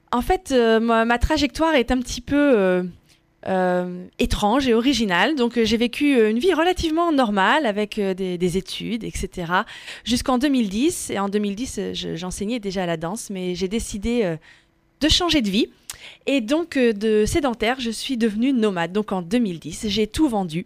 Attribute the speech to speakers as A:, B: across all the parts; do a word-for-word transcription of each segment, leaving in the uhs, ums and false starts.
A: En fait, euh, ma, ma trajectoire est un petit peu euh, euh, étrange et originale. Donc, euh, j'ai vécu euh, une vie relativement normale avec euh, des, des études, et cetera. Jusqu'en deux mille dix. Et en deux mille dix, euh, je, j'enseignais déjà la danse, mais j'ai décidé euh, de changer de vie. Et donc, euh, de sédentaire, je suis devenue nomade. Donc, en deux mille dix, j'ai tout vendu.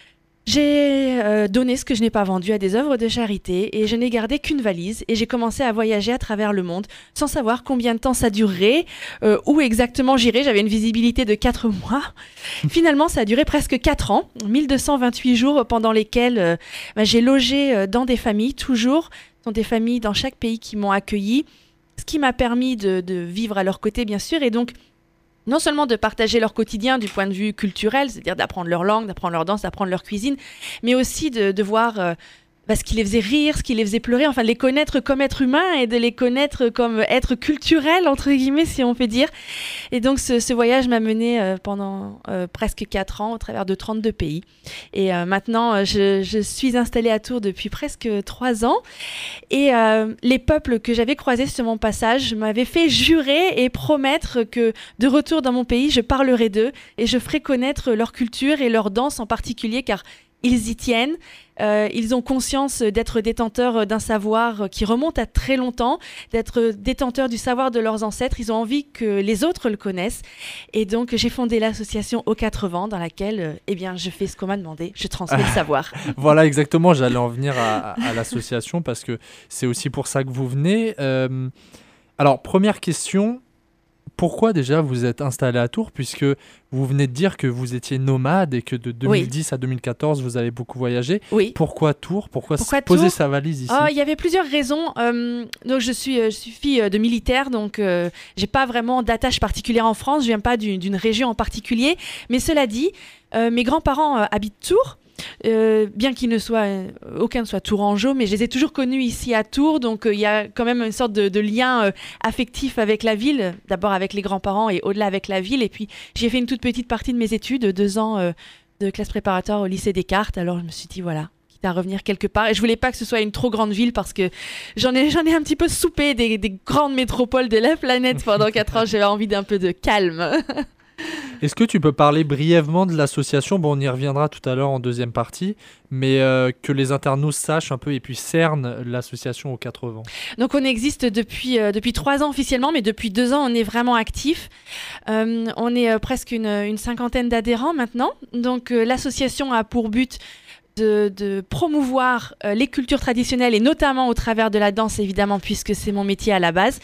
A: J'ai euh, donné ce que je n'ai pas vendu à des œuvres de charité et je n'ai gardé qu'une valise et j'ai commencé à voyager à travers le monde sans savoir combien de temps ça durerait, euh, où exactement j'irais. J'avais une visibilité de quatre mois. Finalement, ça a duré presque quatre ans, mille deux cent vingt-huit jours pendant lesquels euh, bah, j'ai logé euh, dans des familles, toujours. Ce sont des familles dans chaque pays qui m'ont accueilli, ce qui m'a permis de, de vivre à leur côté, bien sûr, et donc non seulement de partager leur quotidien du point de vue culturel, c'est-à-dire d'apprendre leur langue, d'apprendre leur danse, d'apprendre leur cuisine, mais aussi de, de voir euh, bah, ce qui les faisait rire, ce qui les faisait pleurer, enfin de les connaître comme êtres humains et de les connaître comme êtres culturels, entre guillemets, si on peut dire. Et donc ce, ce voyage m'a menée euh, pendant euh, presque quatre ans au travers de trente-deux pays. Et euh, maintenant, je, je suis installée à Tours depuis presque trois ans. Et euh, les peuples que j'avais croisés sur mon passage m'avaient fait jurer et promettre que de retour dans mon pays, je parlerai d'eux et je ferai connaître leur culture et leur danse en particulier, car ils y tiennent. Euh, ils ont conscience d'être détenteurs d'un savoir qui remonte à très longtemps, d'être détenteurs du savoir de leurs ancêtres. Ils ont envie que les autres le connaissent. Et donc, j'ai fondé l'association Aux Quatre Vents, dans laquelle euh, eh bien, je fais ce qu'on m'a demandé. Je transmets le savoir.
B: Voilà, exactement. J'allais en venir à, à, à l'association parce que c'est aussi pour ça que vous venez. Euh, alors, première question. Pourquoi déjà vous êtes installé à Tours, puisque vous venez de dire que vous étiez nomade et que de deux mille dix oui. à deux mille quatorze vous avez beaucoup voyagé.
A: Oui.
B: Pourquoi Tours? Pourquoi,
A: Pourquoi
B: poser
A: Tours
B: sa valise ici?
A: Oh, il y avait plusieurs raisons. Euh, donc je suis, je suis fille de militaire, donc euh, j'ai pas vraiment d'attache particulière en France. Je viens pas d'une, d'une région en particulier. Mais cela dit, euh, mes grands-parents euh, habitent Tours. Euh, bien qu'il ne soit euh, aucun ne soit tourangeau, mais je les ai toujours connus ici à Tours, donc il euh, y a quand même une sorte de, de lien euh, affectif avec la ville, d'abord avec les grands-parents et au-delà avec la ville. Et puis j'ai fait une toute petite partie de mes études, deux ans euh, de classe préparatoire au lycée Descartes. Alors je me suis dit voilà, quitte à revenir quelque part. Et je voulais pas que ce soit une trop grande ville parce que j'en ai j'en ai un petit peu soupé des, des grandes métropoles de la planète pendant quatre ans. J'avais envie d'un peu de calme.
B: Est-ce que tu peux parler brièvement de l'association? Bon, on y reviendra tout à l'heure en deuxième partie, mais euh, que les internautes sachent un peu et puis cernent l'association Aux Quatre Vents.
A: Donc on existe depuis, euh, depuis trois ans officiellement, mais depuis deux ans on est vraiment actif. Euh, on est euh, presque une, une cinquantaine d'adhérents maintenant. Donc euh, l'association a pour but De, de promouvoir euh, les cultures traditionnelles et notamment au travers de la danse évidemment puisque c'est mon métier à la base.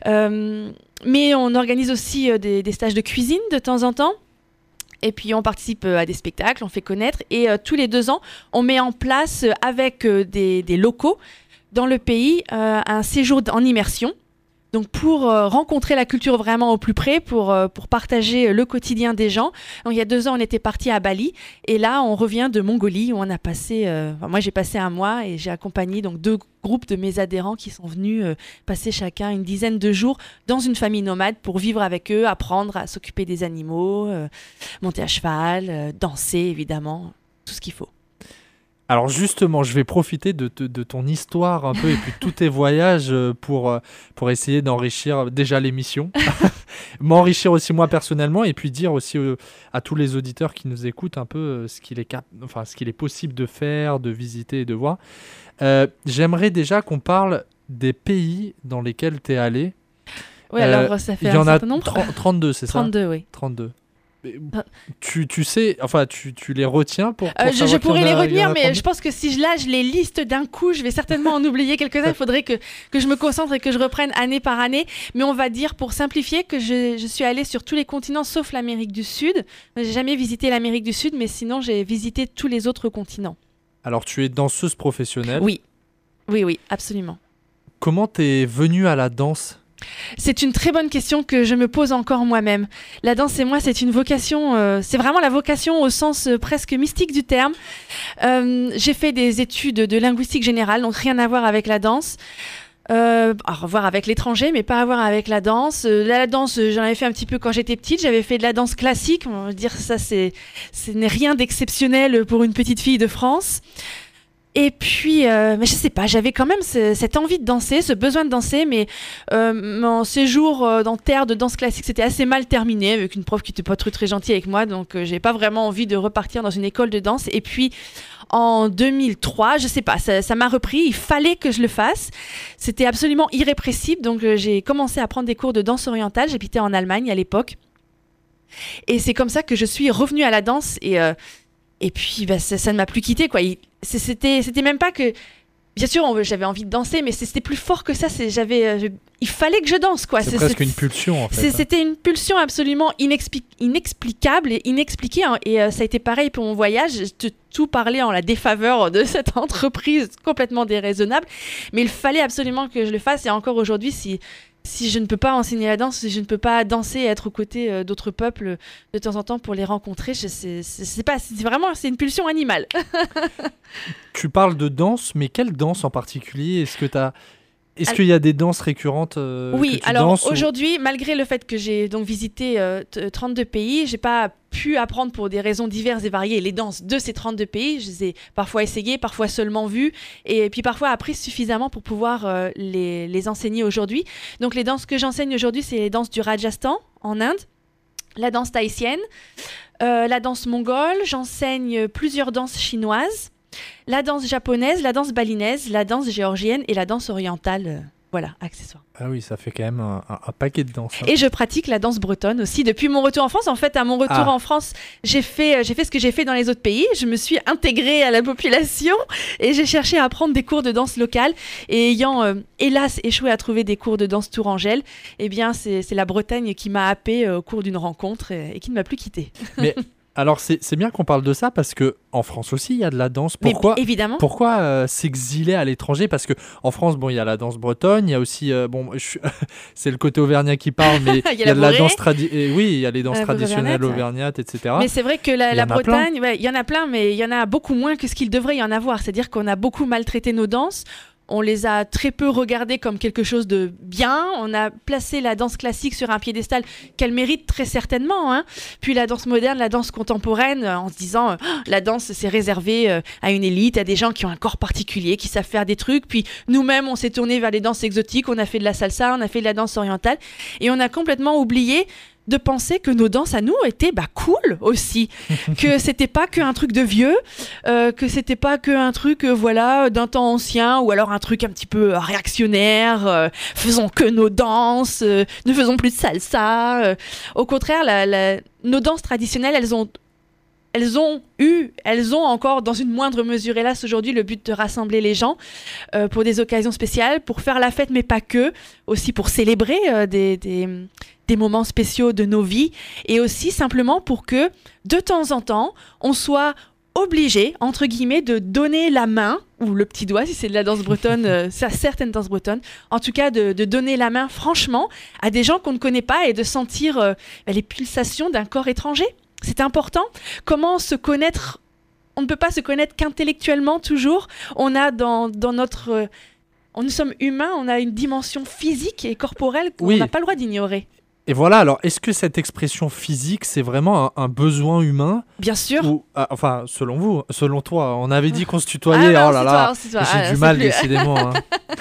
A: Euh, mais on organise aussi euh, des, des stages de cuisine de temps en temps. Et puis on participe euh, à des spectacles, on fait connaître. Et euh, tous les deux ans, on met en place euh, avec euh, des, des locaux dans le pays euh, un séjour en immersion. Donc pour euh, rencontrer la culture vraiment au plus près, pour, euh, pour partager le quotidien des gens. Donc il y a deux ans, on était parti à Bali et là, on revient de Mongolie où on a passé, euh, enfin, moi j'ai passé un mois et j'ai accompagné donc deux groupes de mes adhérents qui sont venus euh, passer chacun une dizaine de jours dans une famille nomade pour vivre avec eux, apprendre à s'occuper des animaux, euh, monter à cheval, euh, danser évidemment, tout ce qu'il faut.
B: Alors justement, je vais profiter de, de, de ton histoire un peu et puis tous tes voyages pour, pour essayer d'enrichir déjà l'émission, m'enrichir aussi moi personnellement et puis dire aussi euh, à tous les auditeurs qui nous écoutent un peu euh, ce, qu'il est cap- enfin, ce qu'il est possible de faire, de visiter et de voir. Euh, j'aimerais déjà qu'on parle des pays dans lesquels tu es allé.
A: Oui, euh, alors ça fait un certain nombre.
B: Il y en a trente, trente-deux, c'est ça?
A: trente-deux, oui.
B: trente-deux. Tu, tu sais, enfin, tu, tu les retiens pour, pour
A: euh, Je, je pourrais les
B: a,
A: retenir, mais je pense que si je, là, je les liste d'un coup, je vais certainement en oublier quelques-uns. Il faudrait que, que je me concentre et que je reprenne année par année. Mais on va dire, pour simplifier, que je, je suis allée sur tous les continents sauf l'Amérique du Sud. J'ai jamais visité l'Amérique du Sud, mais sinon, j'ai visité tous les autres continents.
B: Alors, tu es danseuse professionnelle?
A: Oui, oui, oui, absolument.
B: Comment t'es venue à la danse?
A: C'est une très bonne question que je me pose encore moi-même. La danse et moi, c'est une vocation, euh, c'est vraiment la vocation au sens euh, presque mystique du terme. Euh, j'ai fait des études de linguistique générale, donc rien à voir avec la danse. Euh, à voir avec l'étranger, mais pas à voir avec la danse. Euh, la, la danse, j'en avais fait un petit peu quand j'étais petite. J'avais fait de la danse classique. On va dire ça, c'est, ce n'est rien d'exceptionnel pour une petite fille de France. Et puis, euh, mais je sais pas, j'avais quand même ce, cette envie de danser, ce besoin de danser, mais euh, mon séjour euh, dans terre de danse classique, c'était assez mal terminé, avec une prof qui n'était pas très, très gentille avec moi, donc euh, j'ai pas vraiment envie de repartir dans une école de danse. Et puis, en deux mille trois, je sais pas, ça, ça m'a repris, il fallait que je le fasse. C'était absolument irrépressible, donc euh, j'ai commencé à prendre des cours de danse orientale. J'habitais en Allemagne à l'époque. Et c'est comme ça que je suis revenue à la danse et, euh, et puis bah, ça, ça ne m'a plus quittée, quoi. Il, c'était, c'était même pas que... Bien sûr, on, j'avais envie de danser, mais c'était plus fort que ça. C'est, j'avais, euh, je, il fallait que je danse, quoi.
B: C'est,
A: c'est
B: presque
A: c'est,
B: une pulsion, en fait.
A: C'est, c'était une pulsion absolument inexpli- inexplicable et inexpliquée. Hein. Et euh, ça a été pareil pour mon voyage. J'ai tout parlé en la défaveur de cette entreprise complètement déraisonnable. Mais il fallait absolument que je le fasse. Et encore aujourd'hui, si... Si je ne peux pas enseigner la danse, si je ne peux pas danser et être aux côtés euh, d'autres peuples de temps en temps pour les rencontrer, je sais, c'est, c'est pas, c'est vraiment, c'est une pulsion animale.
B: Tu parles de danse, mais quelle danse en particulier? Est-ce que t'as... Est-ce qu'il y a des danses récurrentes euh,
A: Oui,
B: que tu
A: alors
B: danses,
A: aujourd'hui, ou... malgré le fait que j'ai donc visité euh, trente-deux pays, j'ai pas pu apprendre pour des raisons diverses et variées les danses de ces trente-deux pays. Je les ai parfois essayées, parfois seulement vues, et puis parfois apprises suffisamment pour pouvoir euh, les, les enseigner aujourd'hui. Donc les danses que j'enseigne aujourd'hui, c'est les danses du Rajasthan en Inde, la danse tahitienne, euh, la danse mongole, j'enseigne plusieurs danses chinoises, la danse japonaise, la danse balinaise, la danse géorgienne et la danse orientale. Euh, voilà, accessoires.
B: Ah oui, ça fait quand même un, un, un paquet de danses. Hein.
A: Et je pratique la danse bretonne aussi depuis mon retour en France. En fait, à mon retour ah. en France, j'ai fait, j'ai fait ce que j'ai fait dans les autres pays. Je me suis intégrée à la population et j'ai cherché à apprendre des cours de danse locale. Et ayant, euh, hélas, échoué à trouver des cours de danse tourangelle, eh bien, c'est, c'est la Bretagne qui m'a happée euh, au cours d'une rencontre et, et qui ne m'a plus quittée.
B: Mais... Alors, c'est, c'est bien qu'on parle de ça parce qu'en France aussi, il y a de la danse. Pourquoi,
A: Mais, évidemment.
B: Pourquoi euh, s'exiler à l'étranger? Parce qu'en France, bon, il y a la danse bretonne, il y a aussi... Euh, bon, je, c'est le côté auvergnat qui parle, mais il y a, y a de la danse traditionnelle. Oui, il y a les danses euh, traditionnelles auvergnates, et cetera.
A: Mais c'est vrai que la, la Bretagne, il ouais, y en a plein, mais il y en a beaucoup moins que ce qu'il devrait y en avoir. C'est-à-dire qu'on a beaucoup maltraité nos danses. On les a très peu regardées comme quelque chose de bien. On a placé la danse classique sur un piédestal qu'elle mérite très certainement. Hein. Puis la danse moderne, la danse contemporaine, euh, en se disant oh, la danse c'est réservé euh, à une élite, à des gens qui ont un corps particulier, qui savent faire des trucs. Puis nous-mêmes, on s'est tourné vers les danses exotiques. On a fait de la salsa, on a fait de la danse orientale. Et on a complètement oublié de penser que nos danses à nous étaient bah, cool aussi, que c'était pas qu'un truc de vieux, euh, que c'était pas qu'un truc euh, voilà, d'un temps ancien, ou alors un truc un petit peu euh, réactionnaire, euh, faisons que nos danses, euh, ne faisons plus de salsa. Euh. Au contraire, la, la, nos danses traditionnelles, elles ont Elles ont eu, elles ont encore, dans une moindre mesure, hélas, aujourd'hui, le but de rassembler les gens euh, pour des occasions spéciales, pour faire la fête, mais pas que, aussi pour célébrer euh, des, des, des moments spéciaux de nos vies, et aussi simplement pour que, de temps en temps, on soit obligé, entre guillemets, de donner la main, ou le petit doigt, si c'est de la danse bretonne, euh, c'est certaines danses bretonnes, en tout cas de, de donner la main, franchement, à des gens qu'on ne connaît pas, et de sentir euh, les pulsations d'un corps étranger. C'est important. Comment se connaître? On ne peut pas se connaître qu'intellectuellement toujours. On a dans, dans notre... Euh, on, nous sommes humains, on a une dimension physique et corporelle qu'on oui. n'a pas le droit d'ignorer.
B: Et voilà, alors est-ce que cette expression physique, c'est vraiment un, un besoin humain?
A: Bien sûr.
B: Ou, ah, enfin, selon vous, selon toi, on avait dit qu'on se tutoyait. Ah, non, oh là là, j'ai ah, du mal plus. décidément. Hein.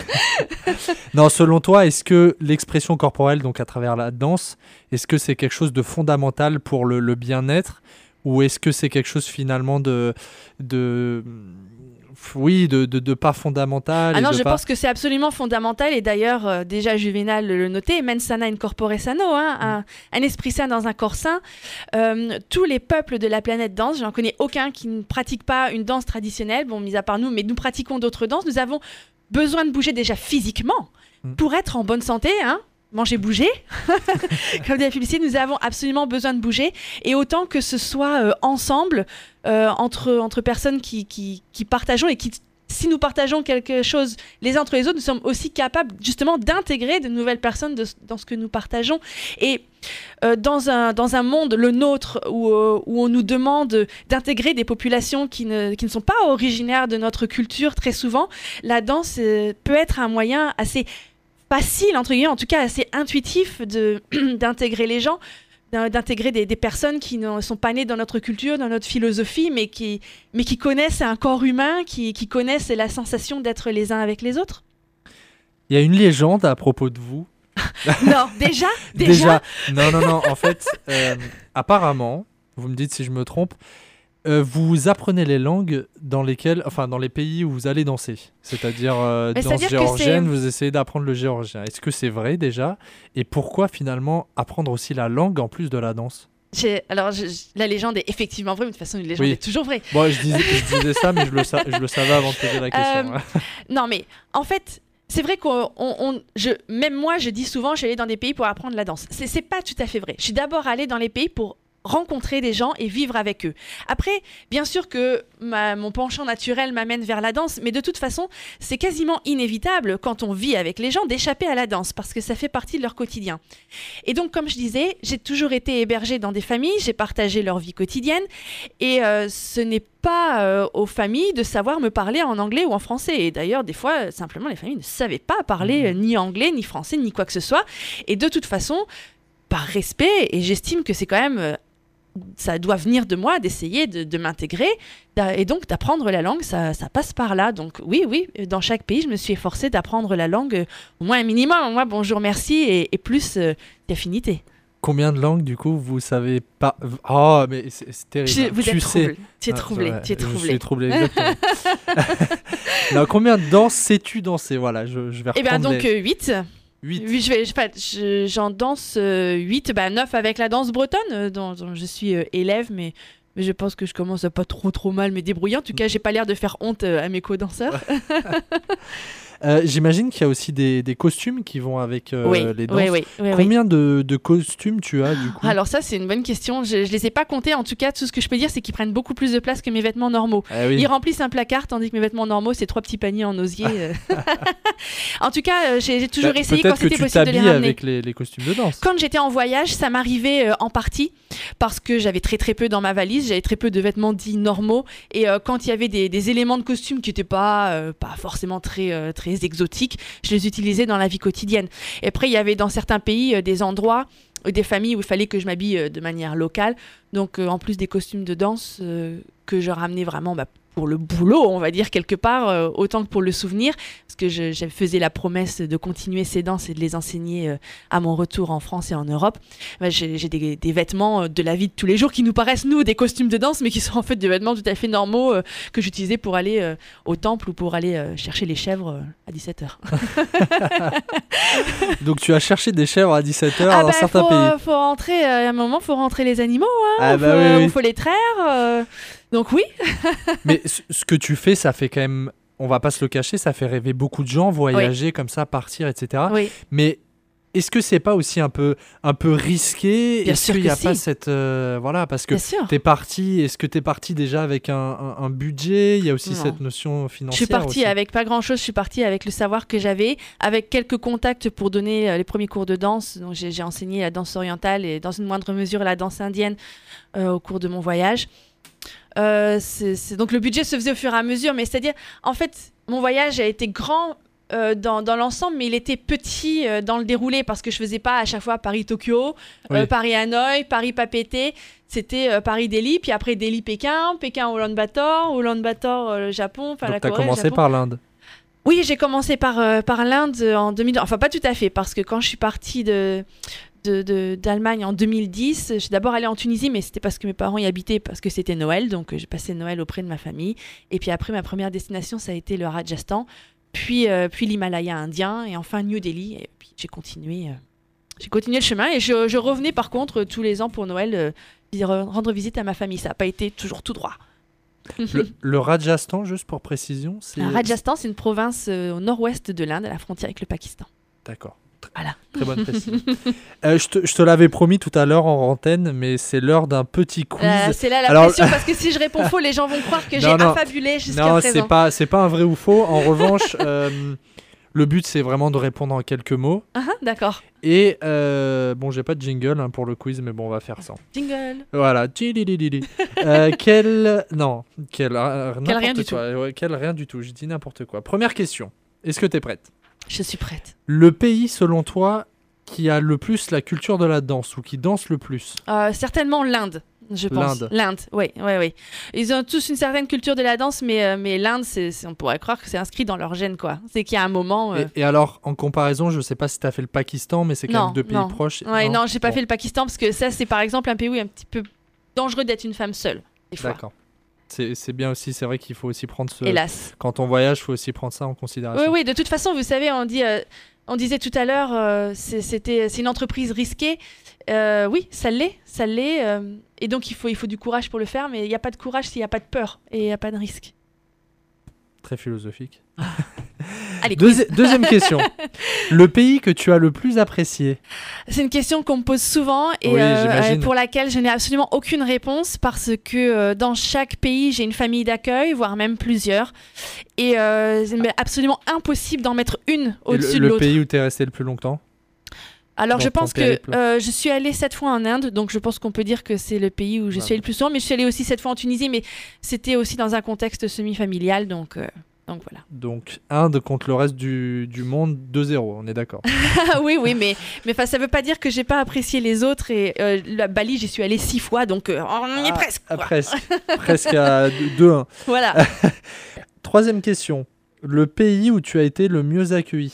B: Non, selon toi, est-ce que l'expression corporelle, donc à travers la danse, est-ce que c'est quelque chose de fondamental pour le, le bien-être, ou est-ce que c'est quelque chose finalement de... de oui, de, de, de pas fondamental.
A: Ah non, je
B: pas...
A: pense que c'est absolument fondamental. Et d'ailleurs, euh, déjà Juvénal le notait, mens sana in corpore sano, hein, un, un esprit sain dans un corps sain. Euh, tous les peuples de la planète dansent. J'en connais aucun qui ne pratique pas une danse traditionnelle, bon, mis à part nous, mais nous pratiquons d'autres danses. Nous avons besoin de bouger déjà physiquement mm. pour être en bonne santé, hein. Manger, bouger. Comme dit la publicité, nous avons absolument besoin de bouger. Et autant que ce soit euh, ensemble, euh, entre, entre personnes qui, qui, qui partageons et qui, si nous partageons quelque chose les uns entre les autres, nous sommes aussi capables justement d'intégrer de nouvelles personnes de, dans ce que nous partageons. Et euh, dans, un, dans un monde, le nôtre, où, euh, où on nous demande d'intégrer des populations qui ne, qui ne sont pas originaires de notre culture très souvent, la danse euh, peut être un moyen assez facile, entre guillemets, en tout cas assez intuitif de, d'intégrer les gens. d'intégrer des, des personnes qui ne sont pas nées dans notre culture, dans notre philosophie, mais qui, mais qui connaissent un corps humain, qui, qui connaissent la sensation d'être les uns avec les autres.
B: Il y a une légende à propos de vous.
A: Non, déjà, déjà,
B: déjà. Non, non, non. En fait, euh, apparemment, vous me dites si je me trompe, euh, vous apprenez les langues dans lesquelles, enfin, dans les pays où vous allez danser. C'est-à-dire, euh,
A: Mais
B: danse
A: c'est-à-dire que
B: géorgienne,
A: c'est-
B: vous essayez d'apprendre le géorgien. Est-ce que c'est vrai déjà? Et pourquoi finalement apprendre aussi la langue en plus de la danse?
A: J'ai- Alors, je- je- la légende est effectivement vraie, mais de toute façon, une légende
B: Oui.
A: est toujours vraie.
B: Bon, je disais, je disais ça, mais je le, sa- je le savais avant de poser la question.
A: Euh, Non, mais en fait, c'est vrai qu'on, on- on- je, même moi, je dis souvent, je suis allée dans des pays pour apprendre la danse. C'est, c'est pas tout à fait vrai. Je suis d'abord allée dans les pays pour rencontrer des gens et vivre avec eux. Après, bien sûr que ma- mon penchant naturel m'amène vers la danse, mais de toute façon, c'est quasiment inévitable quand on vit avec les gens d'échapper à la danse parce que ça fait partie de leur quotidien. Et donc, comme je disais, j'ai toujours été hébergée dans des familles, j'ai partagé leur vie quotidienne et euh, ce n'est pas euh, aux familles de savoir me parler en anglais ou en français. Et d'ailleurs, des fois, simplement, les familles ne savaient pas parler euh, ni anglais, ni français, ni quoi que ce soit. Et de toute façon, par respect, et j'estime que c'est quand même... euh, ça doit venir de moi d'essayer de, de m'intégrer d'a- et donc d'apprendre la langue, ça, ça passe par là. Donc oui, oui, dans chaque pays, je me suis efforcée d'apprendre la langue euh, au moins un minimum, au moins bonjour, merci et, et plus euh, d'affinité.
B: Combien de langues, du coup, vous savez pas? Oh, mais c'est, c'est terrible.
A: Je- vous
B: tu
A: êtes
B: sais.
A: troublé, tu es
B: Ah,
A: troublé,
B: ouais,
A: tu es
B: Je
A: troublé.
B: suis troublé, exactement. Non, combien de danses sais-tu danser? Voilà, je, je vais
A: Eh
B: reprendre
A: bien donc
B: les...
A: huit.
B: huit.
A: Oui, je vais, je, enfin, je- j'en danse huit, bah neuf avec la danse bretonne, euh, dont, dont je suis euh, élève, mais, mais je pense que je commence à pas trop trop mal me débrouiller. En tout cas, j'ai pas l'air de faire honte euh, à mes co-danseurs.
B: Euh, j'imagine qu'il y a aussi des, des costumes qui vont avec euh,
A: oui,
B: les danses.
A: oui, oui, oui, oui.
B: Combien de, de costumes tu as, du coup?
A: Alors ça, c'est une bonne question. Je, je les ai pas comptés. En tout cas, tout ce que je peux dire, c'est qu'ils prennent beaucoup plus de place que mes vêtements normaux.
B: Ah oui.
A: Ils remplissent un placard, tandis que mes vêtements normaux, c'est trois petits paniers en osier. euh. En tout cas, euh, j'ai, j'ai toujours
B: Bah,
A: essayé
B: peut-être
A: quand c'était
B: que tu
A: possible de les
B: t'habilles
A: ramener.
B: avec les, les costumes de danse.
A: Quand j'étais en voyage, ça m'arrivait euh, en partie parce que j'avais très très peu dans ma valise, j'avais très peu de vêtements dits normaux et euh, quand il y avait des, des éléments de costume qui n'étaient pas, euh, pas forcément très, euh, très exotiques, je les utilisais dans la vie quotidienne. Et après, il y avait dans certains pays euh, des endroits, euh, des familles où il fallait que je m'habille euh, de manière locale. Donc euh, en plus des costumes de danse euh, que je ramenais vraiment bah, pour le boulot, on va dire quelque part, euh, autant que pour le souvenir, parce que je, je faisais la promesse de continuer ces danses et de les enseigner euh, à mon retour en France et en Europe. Bah, j'ai j'ai des, des vêtements euh, de la vie de tous les jours qui nous paraissent, nous, des costumes de danse, mais qui sont en fait des vêtements tout à fait normaux euh, que j'utilisais pour aller euh, au temple ou pour aller euh, chercher les chèvres euh, à dix-sept heures.
B: Donc tu as cherché des chèvres à dix-sept heures
A: Ah
B: dans
A: bah,
B: certains
A: faut,
B: pays.
A: euh, faut rentrer, euh, à un moment, faut rentrer les animaux, hein,
B: Ah
A: faut,
B: bah oui,
A: euh,
B: oui.
A: faut les traire. euh, Donc oui.
B: Mais ce ce que tu fais, ça fait quand même, on va pas se le cacher, ça fait rêver beaucoup de gens, voyager comme ça, partir, et cetera.
A: Oui.
B: Mais est-ce que c'est pas aussi un peu, un peu risqué?
A: Bien
B: Est-ce
A: sûr
B: qu'il n'y
A: que
B: a pas
A: si.
B: cette... euh, voilà, parce que
A: Bien sûr.
B: t'es parti, est-ce que t'es parti déjà avec un, un- un budget? Il y a aussi
A: Non.
B: cette notion
A: Je
B: financière
A: suis partie
B: aussi.
A: avec pas grand chose, je suis partie avec le savoir que j'avais, avec quelques contacts pour donner euh, les premiers cours de danse. Donc j'ai j'ai enseigné la danse orientale et dans une moindre mesure la danse indienne euh, au cours de mon voyage. Euh, c'est- c'est- Donc le budget se faisait au fur et à mesure, mais c'est-à-dire, en fait, mon voyage a été grand euh, dans, dans l'ensemble, mais il était petit euh, dans le déroulé parce que je faisais pas à chaque fois Paris-Tokyo, euh,
B: Oui.
A: Paris-Hanoï, Paris-Papeete. C'était euh, Paris-Delhi, puis après Delhi-Pékin, Pékin-Ulaanbaatar, Ulaanbaatar euh, le Japon, enfin la
B: Donc t'as
A: Corée, le
B: commencé
A: Japon.
B: par l'Inde.
A: Oui, j'ai commencé par, euh, par l'Inde en deux mille. Enfin, pas tout à fait, parce que quand je suis partie de, de, de- d'Allemagne en deux mille dix, je suis d'abord allée en Tunisie, mais c'était parce que mes parents y habitaient, parce que c'était Noël, donc euh, j'ai passé Noël auprès de ma famille. Et puis après, ma première destination, ça a été le Rajasthan, puis, euh, puis l'Himalaya indien, et enfin New Delhi. Et puis j'ai continué, euh, j'ai continué le chemin, et je, je revenais par contre tous les ans pour Noël euh, dire, euh, rendre visite à ma famille. Ça n'a pas été toujours tout droit.
B: Le, le Rajasthan, juste pour précision, c'est...
A: Le Rajasthan, c'est une province euh, au nord-ouest de l'Inde, à la frontière avec le Pakistan.
B: D'accord.
A: Voilà.
B: Très bonne précision. Euh, je te, je te l'avais promis tout à l'heure en antenne, mais c'est l'heure d'un petit quiz.
A: Euh, c'est là la
B: Alors-
A: pression parce que si je réponds faux, les gens vont croire que j'ai
B: Non, non.
A: affabulé jusqu'à
B: Non,
A: présent.
B: c'est pas, c'est pas un vrai ou faux. En revanche, euh, le but, c'est vraiment de répondre en quelques mots.
A: Ah, ah, d'accord.
B: Et, euh, bon, j'ai pas de jingle hein, pour le quiz, mais bon, on va faire sans.
A: Jingle.
B: Voilà. Tchilililili. euh, quel... Non, quel, euh,
A: Quel rien
B: n'importe
A: du
B: quoi. Ouais, quel rien du tout, je dis n'importe quoi. Première question. Est-ce que t'es prête?
A: Je suis prête.
B: Le pays, selon toi, qui a le plus la culture de la danse ou qui danse le plus?
A: Euh, certainement l'Inde, je pense.
B: L'Inde.
A: L'Inde, oui, oui, oui. Ils ont tous une certaine culture de la danse, mais, euh, mais l'Inde, c'est, c'est- on pourrait croire que c'est inscrit dans leur gène, quoi. C'est qu'il y a un moment... euh,
B: Et, et alors, en comparaison, je sais pas si tu as fait le Pakistan, mais c'est quand
A: Non,
B: même deux pays
A: non.
B: proches.
A: Ouais, non, j'ai pas
B: Bon,
A: fait le Pakistan, parce que ça, c'est par exemple un pays où il est un petit peu dangereux d'être une femme seule, des fois.
B: D'accord. C'est c'est bien aussi, c'est vrai qu'il faut aussi prendre ce...
A: Hélas.
B: Quand on voyage, il faut aussi prendre ça en
A: Oui,
B: considération.
A: oui, de toute façon, vous savez, on dit... euh, On disait tout à l'heure, euh, c'est, c'était, c'est une entreprise risquée. Euh, oui, ça l'est, ça l'est. euh, et donc, il faut, il faut du courage pour le faire, mais il n'y a pas de courage s'il n'y a pas de peur et il n'y a pas de risque.
B: Très philosophique.
A: Allez, quiz.
B: Deuxi- deuxième question. Le pays que tu as le plus apprécié?
A: C'est une question qu'on me pose souvent et
B: Oui,
A: euh,
B: j'imagine.
A: euh, pour laquelle je n'ai absolument aucune réponse parce que euh, dans chaque pays, j'ai une famille d'accueil, voire même plusieurs. Et euh, c'est absolument impossible d'en mettre une
B: Et
A: au-dessus
B: le,
A: de
B: le
A: l'autre.
B: pays où tu es resté le plus longtemps?
A: Alors,
B: dans
A: je
B: ton
A: pense que
B: périple.
A: euh, je suis allée sept fois en Inde, donc je pense qu'on peut dire que c'est le pays où je
B: Bah,
A: suis allée le plus souvent. Mais je suis allée aussi sept fois en Tunisie, mais c'était aussi dans un contexte semi-familial, donc, euh, donc voilà.
B: Donc, Inde contre le reste du, du monde, deux zéro, on est d'accord.
A: oui, oui, mais, mais 'fin, ça veut pas dire que j'ai pas apprécié les autres. Et euh, la Bali, j'y suis allée six fois, donc euh, on y est
B: Ah,
A: presque.
B: ah,
A: quoi.
B: presque. Presque à deux un.
A: Voilà.
B: Troisième question. Le pays où tu as été le mieux accueilli?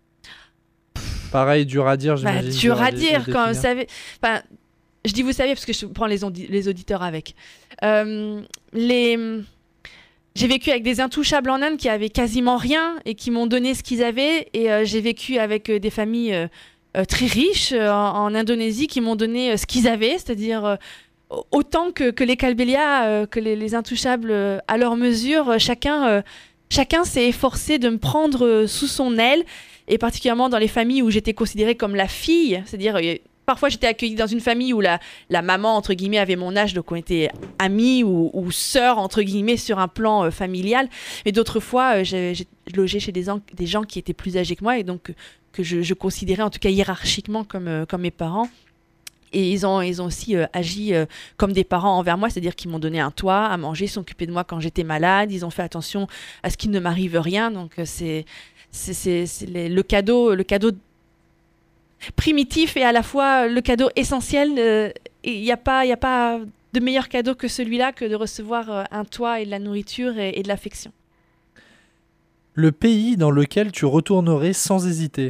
B: Pareil, dur à dire,
A: Bah,
B: j'imagine.
A: dur à
B: dé-
A: dire
B: dé-
A: quand vous
B: définir.
A: savez. Enfin, je dis vous savez parce que je prends les, audi- les auditeurs avec. Euh, les... J'ai vécu avec des intouchables en Inde qui avaient quasiment rien et qui m'ont donné ce qu'ils avaient. Et euh, j'ai vécu avec euh, des familles euh, euh, très riches euh, en, en Indonésie qui m'ont donné euh, ce qu'ils avaient, c'est-à-dire euh, autant que, que les Kalbelia, euh, que les, les intouchables euh, à leur mesure. euh, chacun, euh, chacun s'est efforcé de me prendre euh, sous son aile. Et particulièrement dans les familles où j'étais considérée comme la fille, c'est-à-dire euh, parfois j'étais accueillie dans une famille où la, la maman entre guillemets avait mon âge, donc on était amis ou, ou sœurs entre guillemets sur un plan euh, familial, mais d'autres fois euh, j'ai, j'ai logé chez des, en- des gens qui étaient plus âgés que moi et donc euh, que je, je considérais en tout cas hiérarchiquement comme, euh, comme mes parents. Et ils ont, ils ont aussi euh, agi euh, comme des parents envers moi, c'est-à-dire qu'ils m'ont donné un toit, à manger, s'occuper de moi quand j'étais malade, ils ont fait attention à ce qu'il ne m'arrive rien, donc euh, c'est c'est, c'est, c'est les- le cadeau, le cadeau primitif et à la fois le cadeau essentiel. euh, Il n'y a pas, il y a pas de meilleur cadeau que celui-là que de recevoir euh, un toit et de la nourriture et, et de l'affection.
B: Le pays dans lequel tu retournerais sans hésiter?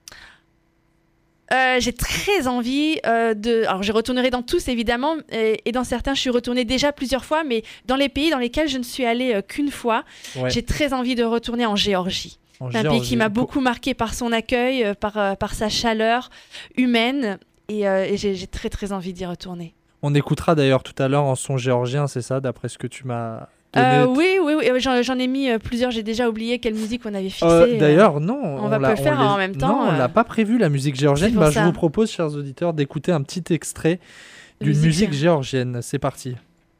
A: Euh, j'ai très envie euh, de... Alors, je retournerai dans tous, évidemment, et, et dans certains, je suis retournée déjà plusieurs fois, mais dans les pays dans lesquels je ne suis allée euh, qu'une fois,
B: Ouais.
A: j'ai très envie de retourner en Géorgie.
B: En
A: C'est un pays
B: Géorgie.
A: qui m'a
B: Pour-
A: beaucoup marqué par son accueil, euh, par, euh, par sa chaleur humaine, et, euh, et j'ai, j'ai très très envie d'y retourner.
B: On écoutera d'ailleurs tout à l'heure en son géorgien, c'est ça, d'après ce que tu m'as donné.
A: Euh, oui, oui, oui, j'en, j'en ai mis euh, plusieurs, j'ai déjà oublié quelle musique on avait fixée.
B: Euh,
A: euh.
B: D'ailleurs, non.
A: on va
B: l'a-
A: pas le faire
B: les-
A: en même temps,
B: Non, on
A: euh.
B: l'a pas prévu, la musique géorgienne.
A: C'est pour
B: Bah, je
A: ça.
B: vous propose, chers auditeurs, d'écouter un petit extrait d'une
A: Musique
B: musique
A: géor-
B: géorgienne. C'est parti.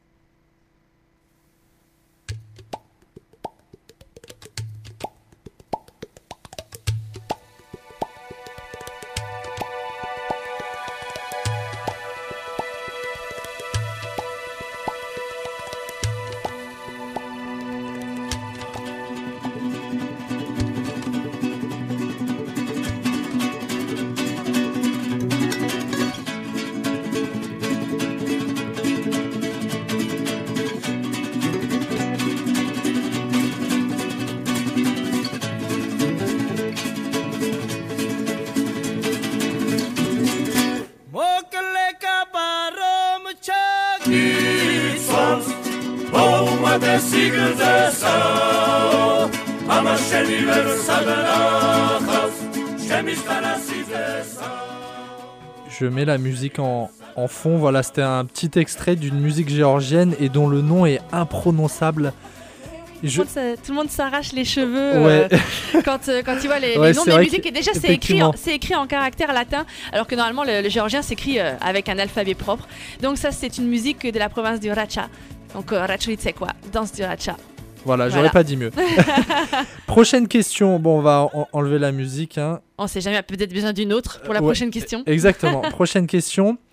B: Je mets la musique en, en fond. Voilà, c'était un petit extrait d'une musique géorgienne et dont le nom est imprononçable.
A: Tout,
B: Je...
A: le monde, se- tout le monde s'arrache les cheveux
B: Ouais.
A: euh, quand, euh, quand il voit les,
B: Ouais,
A: les noms
B: c'est
A: des
B: vrai
A: musiques.
B: que-
A: Et déjà, c'est écrit,
B: effectivement.
A: en, c'est écrit en caractère latin, alors que normalement, le, le géorgien s'écrit euh, avec un alphabet propre. Donc ça, c'est une musique de la province du Racha. Donc euh, Racholit, c'est quoi? Danse du Racha.
B: Voilà, j'aurais
A: Voilà.
B: pas dit mieux. Prochaine question. Bon, on va en- enlever la musique. Hein.
A: On sait jamais, peut-être besoin d'une autre pour la
B: Ouais,
A: prochaine question.
B: Exactement. Prochaine question.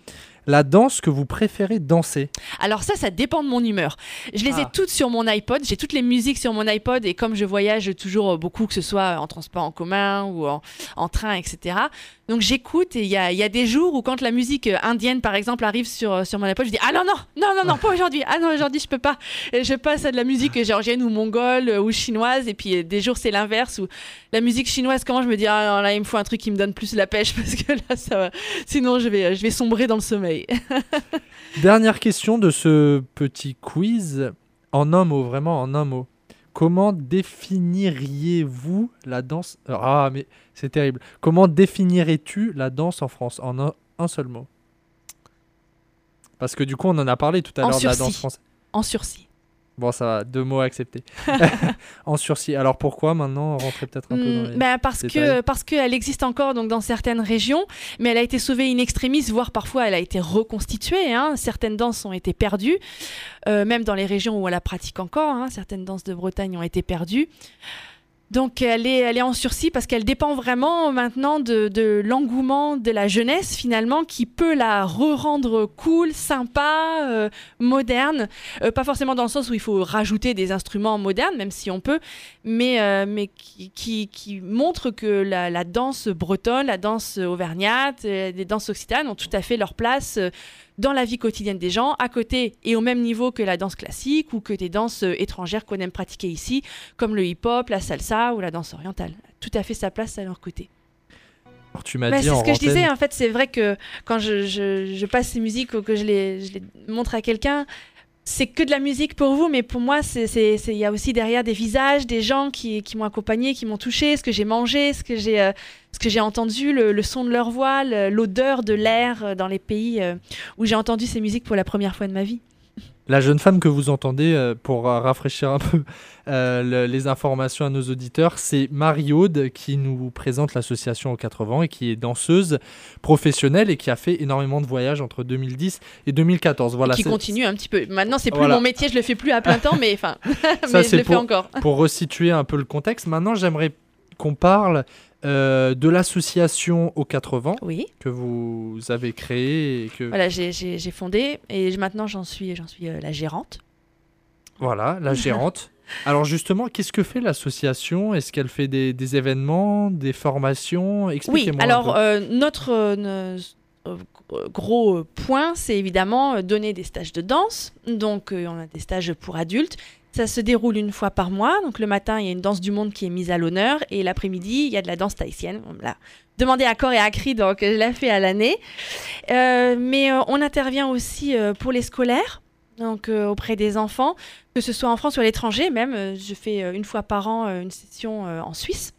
B: La danse que vous préférez danser?
A: Alors ça, ça dépend de mon humeur. Je les ai
B: Ah.
A: toutes sur mon iPod. J'ai toutes les musiques sur mon iPod et comme je voyage toujours beaucoup, que ce soit en transport en commun ou en, en train, et cetera. Donc j'écoute et il y a, y a des jours où quand la musique indienne, par exemple, arrive sur, sur mon iPod, je dis « Ah non, non, non, non, non, pas aujourd'hui. Ah non, aujourd'hui, je peux pas. » Et je passe à de la musique géorgienne ou mongole ou chinoise. Et puis des jours, c'est l'inverse où la musique chinoise, comment je me dis « Ah non, là, il me faut un truc qui me donne plus la pêche parce que là, ça va. Sinon, je vais, je vais sombrer dans le sommeil. »
B: Dernière question de ce petit quiz. En un mot, vraiment en un mot. Comment définiriez-vous la danse... Ah, mais c'est terrible. Comment définirais-tu la danse en France en un, un seul mot? Parce que du coup, on en a parlé tout à
A: En
B: l'heure de la
A: sursis.
B: danse française.
A: En sursis.
B: Bon, ça va, deux mots acceptés. En sursis. Alors pourquoi maintenant rentrer peut-être un peu dans les...
A: Mmh, bah parce
B: détails.
A: que parce qu'elle existe encore donc dans certaines régions, mais elle a été sauvée in extremis, voire parfois elle a été reconstituée. Hein. Certaines danses ont été perdues, euh, même dans les régions où elle la pratique encore. Hein. Certaines danses de Bretagne ont été perdues. Donc elle est, elle est en sursis parce qu'elle dépend vraiment maintenant de, de l'engouement de la jeunesse finalement qui peut la re-rendre cool, sympa, euh, moderne. Euh, pas forcément dans le sens où il faut rajouter des instruments modernes, même si on peut, mais, euh, mais qui, qui, qui montre que la, la danse bretonne, la danse auvergnate, euh, les danses occitanes ont tout à fait leur place euh, dans la vie quotidienne des gens, à côté et au même niveau que la danse classique ou que des danses euh, étrangères qu'on aime pratiquer ici, comme le hip-hop, la salsa ou la danse orientale. Tout à fait sa place à leur côté.
B: Alors, tu m'as
A: Bah,
B: dit
A: c'est
B: en
A: ce que je
B: antenne-
A: disais, en fait, c'est vrai que quand je, je, je passe ces musiques ou que je les, je les montre à quelqu'un, c'est que de la musique pour vous, mais pour moi, c'est, c'est, c'est, il y a aussi derrière des visages, des gens qui, qui m'ont accompagné, qui m'ont touché, ce que j'ai mangé, ce que j'ai, euh, ce que j'ai entendu, le, le son de leur voix, le- l'odeur de l'air euh, dans les pays euh, où j'ai entendu ces musiques pour la première fois de ma vie.
B: La jeune femme que vous entendez, euh, pour euh, rafraîchir un peu euh, le- les informations à nos auditeurs, c'est Marie-Aude qui nous présente l'association aux quatre-vingts et qui est danseuse professionnelle et qui a fait énormément de voyages entre deux mille dix et deux mille quatorze. Voilà,
A: Et qui
B: c'est-
A: continue un petit peu. Maintenant, c'est plus
B: Voilà.
A: mon métier, je le fais plus à plein temps, mais enfin,
B: Ça,
A: mais
B: c'est
A: je le fais
B: pour-
A: encore.
B: Pour resituer un peu le contexte, maintenant j'aimerais qu'on parle euh, de l'association aux quatre-vingts
A: Oui.
B: que vous avez créée et que...
A: Voilà, j'ai, j'ai, j'ai fondé et maintenant j'en suis, j'en suis euh, la gérante.
B: Voilà, la gérante. Alors justement, qu'est-ce que fait l'association? Est-ce qu'elle fait des, des événements, des formations?
A: Oui,
B: Expliquez-moi un
A: alors
B: peu.
A: euh, notre euh, ne- euh, gros point, c'est évidemment euh, donner des stages de danse. Donc euh, on a des stages pour adultes. Ça se déroule une fois par mois. Donc le matin, il y a une danse du monde qui est mise à l'honneur et l'après-midi, il y a de la danse tahitienne. On me l'a demandé à corps et à cri, donc je l'ai fait à l'année. Euh, mais euh, on intervient aussi euh, pour les scolaires. Donc euh, auprès des enfants, que ce soit en France ou à l'étranger même. Euh, je fais euh, une fois par an euh, une session euh, en Suisse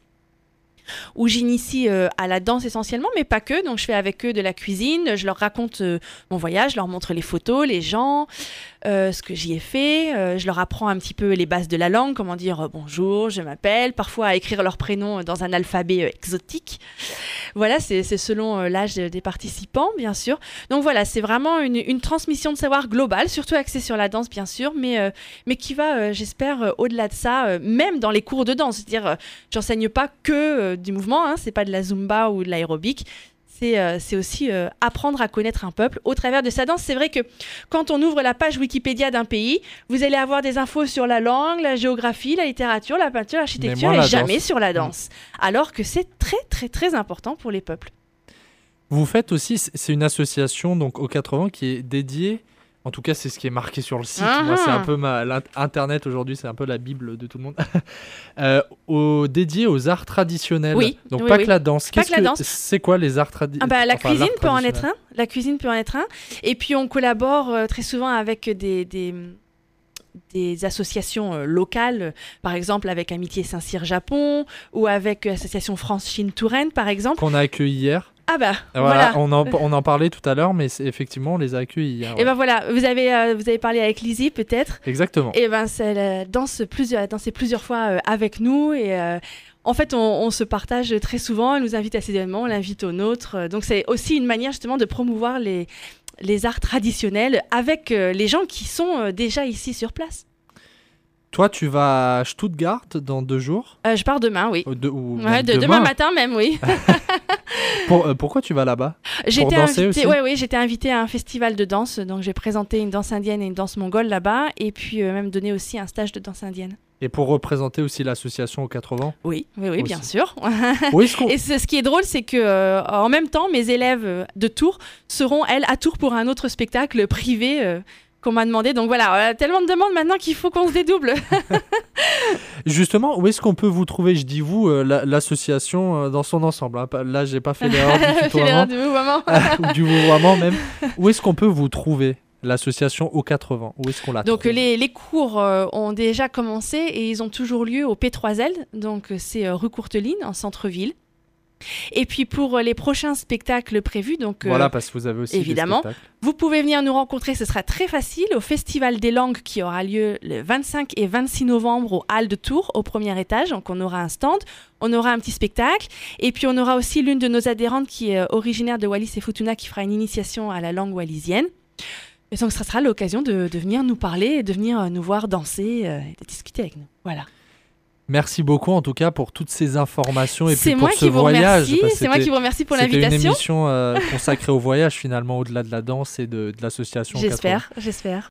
A: où j'initie euh, à la danse essentiellement, mais pas que. Donc je fais avec eux de la cuisine, je leur raconte euh, mon voyage, je leur montre les photos, les gens, euh, ce que j'y ai fait. Euh, je leur apprends un petit peu les bases de la langue, comment dire euh, bonjour, je m'appelle, parfois à écrire leur prénom dans un alphabet euh, exotique. Voilà, c'est, c'est selon euh, l'âge des participants, bien sûr. Donc voilà, c'est vraiment une, une transmission de savoir globale, surtout axée sur la danse, bien sûr, mais, euh, mais qui va, euh, j'espère, euh, au-delà de ça, euh, même dans les cours de danse. C'est-à-dire, euh, j'enseigne pas que euh, du mouvement, hein, c'est pas de la zumba ou de l'aérobic. C'est, euh, c'est aussi euh, apprendre à connaître un peuple au travers de sa danse. C'est vrai que quand on ouvre la page Wikipédia d'un pays, vous allez avoir des infos sur la langue, la géographie, la littérature, la peinture, l'architecture
B: moins
A: et
B: la
A: jamais
B: danse.
A: sur la danse. Alors que c'est très, très, très important pour les peuples.
B: Vous faites aussi, c- c'est une association donc aux quatre-vingts qui est dédiée, en tout cas c'est ce qui est marqué sur le site,
A: Ah
B: moi c'est
A: ah.
B: un peu ma, l'int- internet aujourd'hui, c'est un peu la bible de tout le monde, euh, au, dédié aux arts traditionnels.
A: Oui,
B: Donc
A: oui,
B: pas
A: oui.
B: que la danse.
A: Pas
B: Qu'est-ce
A: que la danse.
B: C'est quoi les arts traditionnels?
A: Ah bah, la cuisine peut en être un. La cuisine peut en être un. Et puis on collabore euh, très souvent avec des, des, des associations euh, locales, par exemple avec Amitié Saint-Cyr Japon ou avec euh, l'association France-Chine-Touraine, par exemple.
B: Qu'on a accueilli hier.
A: Ah bah
B: Voilà,
A: voilà.
B: On, en, on en parlait tout à l'heure, mais c'est- effectivement on les a accueillis hier.
A: Et
B: ouais.
A: ben voilà, vous avez, euh, vous avez parlé avec Lizzie peut-être.
B: Exactement.
A: Et ben c'est la danse plusieurs, dansé plusieurs fois euh, avec nous et euh, en fait on, on se partage très souvent. Elle nous invite à ses événements, on l'invite aux nôtres. Euh, Donc c'est aussi une manière justement de promouvoir les les arts traditionnels avec euh, les gens qui sont euh, déjà ici sur place.
B: Toi tu vas à Stuttgart dans deux jours.
A: Euh, je pars demain, oui.
B: Ou, de- ou
A: Ouais,
B: même
A: de, demain.
B: demain.
A: matin même, oui.
B: Pour, euh, pourquoi tu vas là-bas?
A: J'étais
B: danser
A: invitée,
B: aussi
A: ouais, oui, j'étais invitée à un festival de danse, donc j'ai présenté une danse indienne et une danse mongole là-bas, et puis euh, même donné aussi un stage de danse indienne.
B: Et pour représenter aussi l'association aux quatre-vents?
A: Oui, oui, oui,
B: Aussi.
A: bien sûr.
B: Où est-ce qu'on...
A: Et ce, ce qui est drôle, c'est que euh, en même temps, mes élèves euh, de Tours seront, elles, à Tours pour un autre spectacle privé euh, qu'on m'a demandé. Donc voilà, on a tellement de demandes maintenant qu'il faut qu'on se dédouble.
B: Justement, où est-ce qu'on peut vous trouver? Je dis vous, euh, la- l'association euh, dans son ensemble. Hein. Pas- Là, j'ai pas fait l'erreur du
A: Fais l'erreur
B: tutoiement.
A: du mouvement.
B: Ou du vouvoiement même. Où est-ce qu'on peut vous trouver, l'association aux quatre-vents? Où est-ce qu'on la
A: Donc
B: trouve?
A: les, les cours euh, ont déjà commencé et ils ont toujours lieu au P trois L, donc euh, c'est euh, rue Courteline, en centre-ville. Et puis pour euh, les prochains spectacles prévus, donc euh,
B: Voilà, parce que vous avez aussi
A: évidemment.
B: des spectacles.
A: vous pouvez venir nous rencontrer, ce sera très facile, au Festival des Langues qui aura lieu le vingt-cinq et vingt-six novembre au Hall de Tours, au premier étage. Donc on aura un stand, on aura un petit spectacle, et puis on aura aussi l'une de nos adhérentes qui est euh, originaire de Wallis et Futuna qui fera une initiation à la langue wallisienne. Et donc ça sera l'occasion de, de venir nous parler et de venir euh, nous voir danser euh, et de discuter avec nous. Voilà.
B: Merci beaucoup en tout cas pour toutes ces informations et
A: C'est
B: puis
A: moi
B: pour ce
A: qui vous
B: voyage.
A: remercie.
B: parce que
A: C'est moi
B: c'était-
A: qui vous remercie pour
B: C'était une
A: l'invitation.
B: émission euh, consacrée au voyage finalement, au-delà de la danse et de, de l'association. aux quatre-vents.
A: J'espère, j'espère.